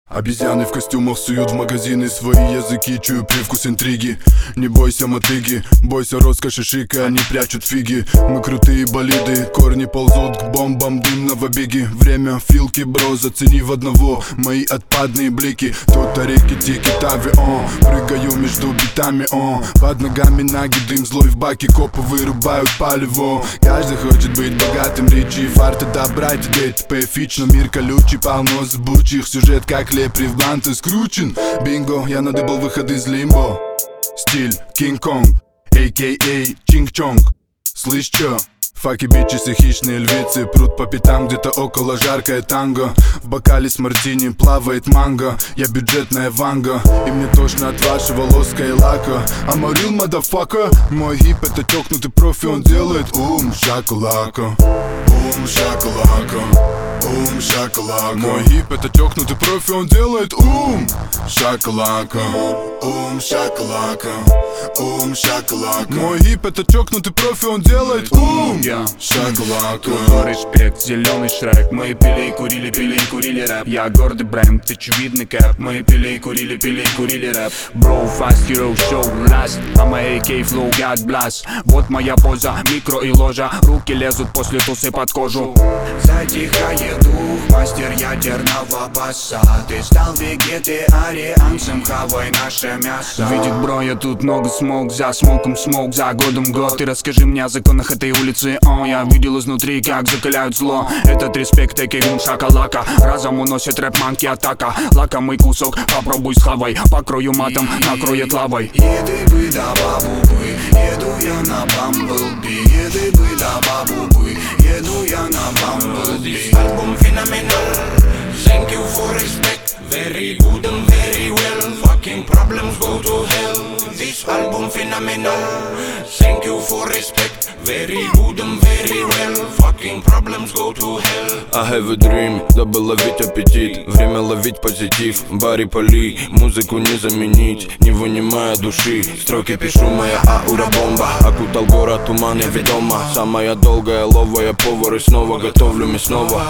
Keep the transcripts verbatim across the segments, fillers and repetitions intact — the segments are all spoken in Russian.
Обезьяны в костюмах суют в магазины свои языки, чую привкус интриги. Не бойся мотыги, бойся роскоши шика, они прячут фиги. Мы крутые болиды, корни ползут к бомбам дымного беги. Время филки, бро, зацени в одного мои отпадные блики. Тут реки тики тави, о, прыгаю между битами, о. Под ногами наги, дым злой в баке, копы вырубают палево. Каждый хочет быть богатым, ричи, фарта добра, ДТП фич, но мир колючий, полно зыбучих. Сюжет как лепри в бланце скручен. Бинго, я надыбал выход из лимбо. Стиль Кинг-Конг, а ка а Чинг-Чонг. Слышь, чё? Факи, бичес и хищные львицы прут по пятам, где-то около жаркое танго. В бокале с мартини плавает манго. Я бюджетная ванга, и мне тошно от вашего лоска и лака. I'm a real motherfucker. Мой хип это тёкнутый профи, он делает ум шакалака. Ум шакалака. Ум шакалака. Мой хип это тёкнутый профи, он делает ум шакалака. Ум шакалака. Ум шакалака. Мой хип это тёкнутый профи, он делает ум шакалака. Респект, зеленый шрек. Мы пили и курили, пили и курили рэп. Я гордый бренд, очевидный кэп. Мы пили и курили, пили и курили рэп. Bro, fast hero show last. I'm a а ка flow, God blast. Вот моя поза, микро и ложа. Руки лезут после тусы под кожу. Затихает дух, мастер ядерного баса. Ты стал вегетарианцем, хавай наше мясо. Видит бро, я тут много смог. За смоком смог, за годом год. Ты расскажи мне о законах этой улицы. О, я видел изнутри, как закаляют зло. Этот респект, а ка а шакалака. Разом уносит рэп-манки атака. Лакомый кусок, попробуй схавай. Покрою матом, накроет лавой. Еды бы да бабу бы, еду я на Бамблби. Еды бы да бабу бы, еду я на Бамблби. This album phenomenal. Thank you for respect. Very good and very well. Fucking problems go to hell. This album phenomenal. Thank you for respect. Very good and very well. Fucking problems go to hell. I have a dream, дабы ловить аппетит. Время ловить позитив. Барри Поли, музыку не заменить, не вынимая души. Строки пишу, моя аура бомба. Окутал город туман, я ведома. Самая долгая ловая повар. И снова готовлю мясного.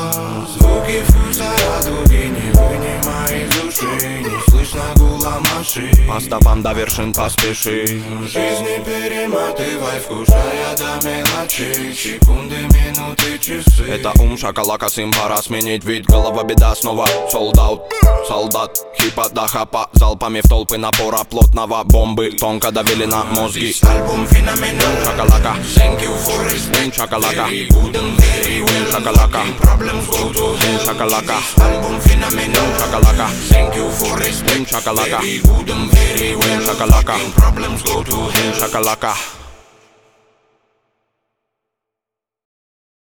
Звуки вкуса радуги не вынимай из ушей. Не слышно гула машин. По стопам до вершин поспеши. Жизни перематывай, вкушая до мелочей. Секунды, минуты, часы. Это ум шакалака, сим пора сменить вид. Голова беда снова, солдат, солдат. Хипа да хапа, залпами в толпы напора плотного. Бомбы тонко давили на мозги. Альбом феноменал. Шакалака, thank you for respect. Шакалака, very good and very well. Шакалака, Problems go to hell. Шакалака, Альбом феноменал. Шакалака, thank you for respect. Шакалака, very good and very well. Шакалака, Problems go to hell. Шакалака.